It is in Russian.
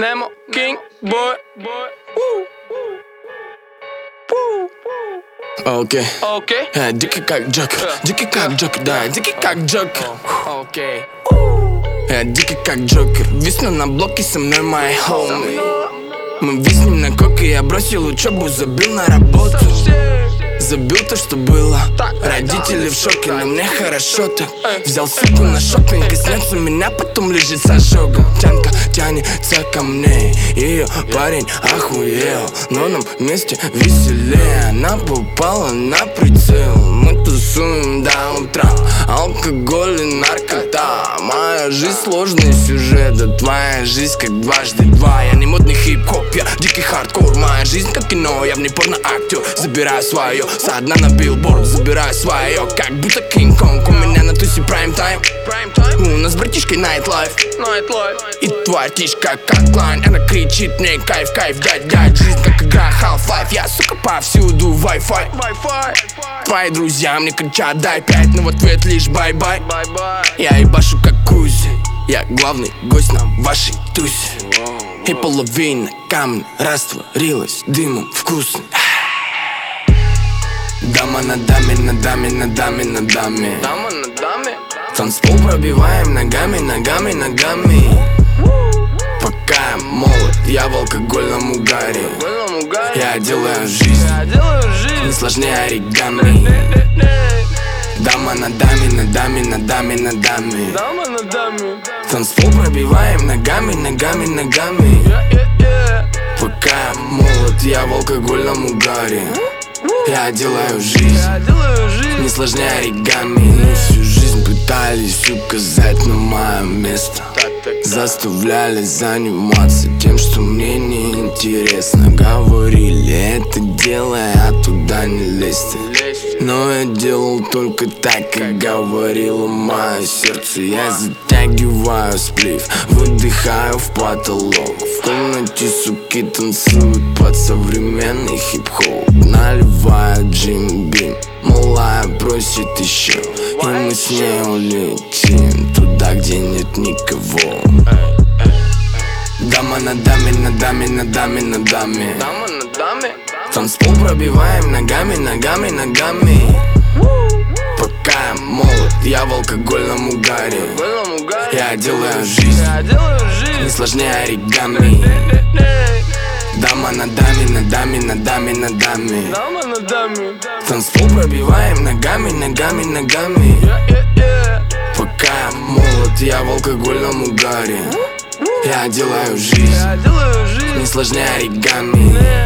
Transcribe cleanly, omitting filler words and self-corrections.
Nemo, King, Boy. Окей. Окей. Дикий как Джок, дикий как Джокер, да, дикий как Джокер. Окей. Дикий как Джокер, висну на блоке со мной мои хоуми. Мы виснем на коке, я бросил учебу, забил на работу. Забил то, что было. Родители в шоке, но мне хорошо так. Взял суку на шопинг, коснется меня, потом лежит с ожогом. Тянка тянется ко мне, ее парень охуел, но нам вместе веселее. Она попала на прицел, мы тусуем до утра. Алкоголь и наркота. Моя жизнь сложный сюжет, а твоя жизнь как дважды два. Я не модный хип-хоп, я дикий хардкор. Моя жизнь как кино, я в ней порно-актер. Забираю свое, со дна на билборд. Забираю свое, как будто Кинг-Конг. У меня на тусе прайм-тайм. У нас с братишкой найт-лайф. И твоя птичка как лайн. Она кричит мне кайф, кайф, дядь. Жизнь как игра Half-Life. Я, сука, повсюду Wi-Fi. Твои друзья мне кричат дай 5, но в ответ лишь бай-бай. Я ебашу как Кузи, я главный гость на вашей тусе. И половина камня растворилась дымом вкусным. Дама на даме, на даме, на даме, на даме. Дама на даме. Танцпол пробиваем ногами, ногами, ногами. Пока я молод, я в алкогольном угаре. Я делаю жизнь не сложнее оригами. Дама на даме, на даме, на даме, на даме. Дама на даме. Танцпол пробиваем ногами, ногами, ногами. Пока я молод, я в алкогольном угаре. Я делаю жизнь не сложнее оригами. Всю жизнь пытались указать на мое место. Заставляли заниматься тем, что мне не интересно. Говорили, это делай, а туда не лезь. Но я делал только так, как говорило мое сердце. Я затягиваю сплив, выдыхаю в потолок. В комнате суки танцуют под современный хип-хоп. Наливаю Джим Бим, малая просит еще. И мы с ней улетим туда, где нет никого. Дама на даме, на даме, на даме, на даме. Дама на даме. Танцпол пробиваем ногами, ногами, ногами. Пока я молод, я в алкогольном угаре. Я делаю жизнь не сложнее оригами. Дама на даме, на даме, на даме, на даме. Дама на даме. Танцпол пробиваем ногами, ногами, ногами. Пока я молод, я в алкогольном угаре. Я делаю жизнь не сложнее оригами.